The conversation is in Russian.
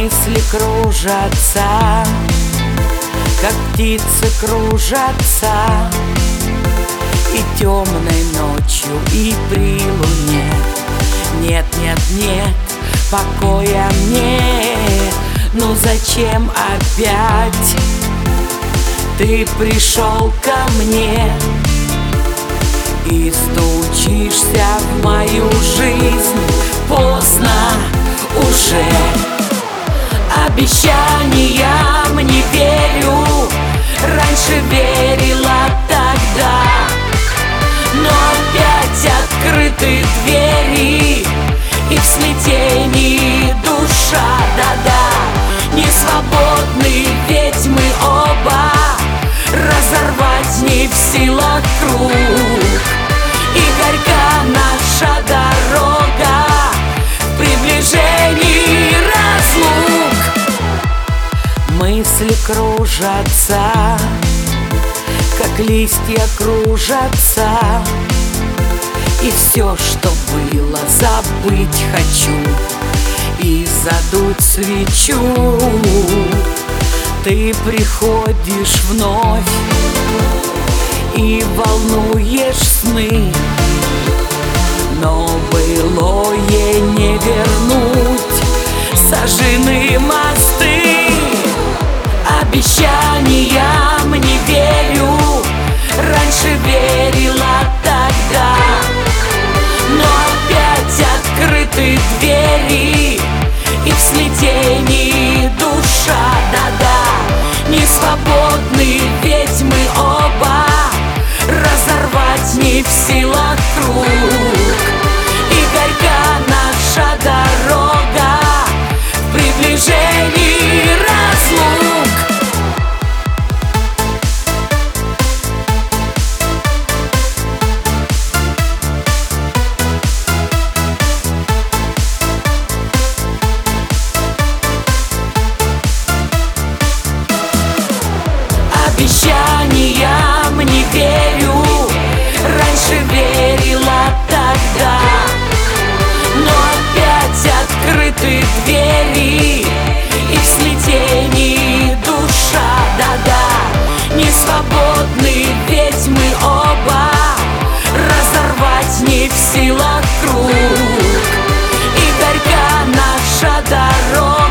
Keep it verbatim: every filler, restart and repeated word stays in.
Мысли кружатся, как птицы кружатся, и темной ночью, и при луне. Нет, нет, нет, покоя мне. Ну зачем опять ты пришел ко мне и стучишься в мою жизнь? Поздно уже. Обещаниям не верю, раньше верила тогда, но опять открыты двери, и в смятении душа, да-да, не свободны, ведь мы оба разорвать не в силах круг. И горька наша дорога в приближении разлук. Мысли кружатся, как листья кружатся, и все, что было, забыть хочу и задуть свечу. Ты приходишь вновь и волнуешь сны, но былое не вернуть, сожжены мосты. Обещаниям не верю, раньше верила тогда, но опять открыты двери, и в смятении душа, да-да, не свободны, ведь мы оба разорвать не в силах круг. И горька наша дорога в приближении разлук. Обещаниям не верю, раньше верила тогда, но опять открыты двери, и в смятении душа, да-да, не свободны, ведь мы оба разорвать не в силах круг. И горька наша дорога